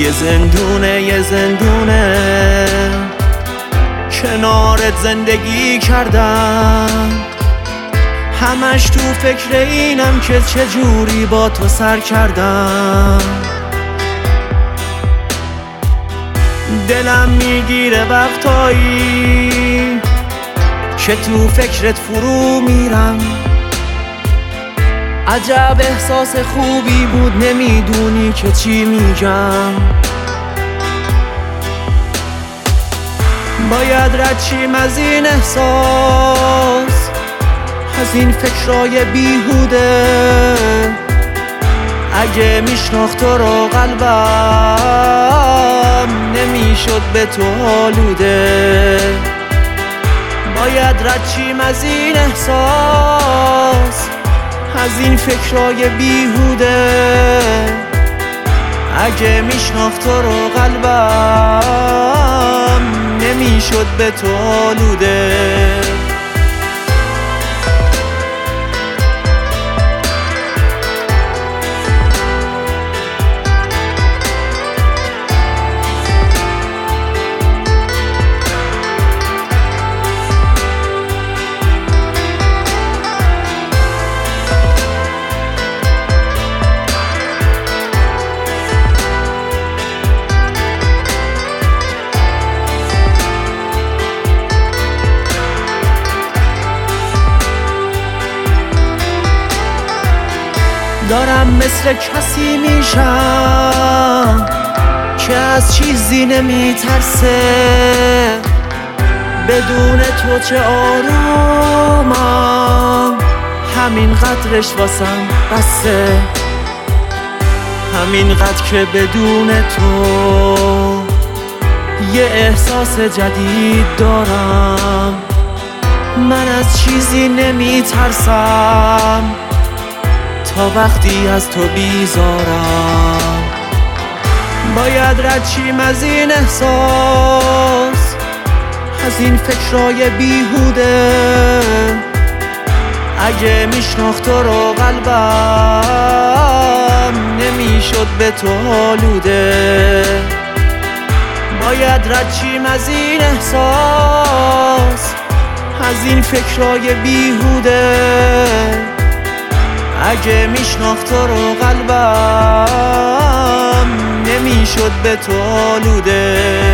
یه زندونه کنارت زندگی کردم، همش تو فکر اینم که چجوری با تو سر کردم. دلم میگیره وقتایی که تو فکرت فرو میرم، عجب احساس خوبی بود نمیدونی که چی میگم. باید رد چیم از این احساس، از این فکرای بیهوده. اگه میشناخت تو رو قلبم نمیشد به تو آلوده. باید رد چیم از این احساس، از این فکرای بیهوده. اگه میشناخت تو رو قلبم نمیشد به تو آلوده. دارم مثل کسی میشم که از چیزی نمیترسه، بدون تو چه آرومم، همین قدرش واسم بسه. همین قدر که بدون تو یه احساس جدید دارم. من از چیزی نمیترسم تا وقتی از تو بیزارم. باید رد چیم از این احساس، از این فکرای بیهوده. اگه میشناخت تو رو قلبم نمیشد به تو آلوده. باید رد چیم از این احساس، از این فکرای بیهوده. اگه میشناخت تو رو قلبم نمیشد به تو آلوده.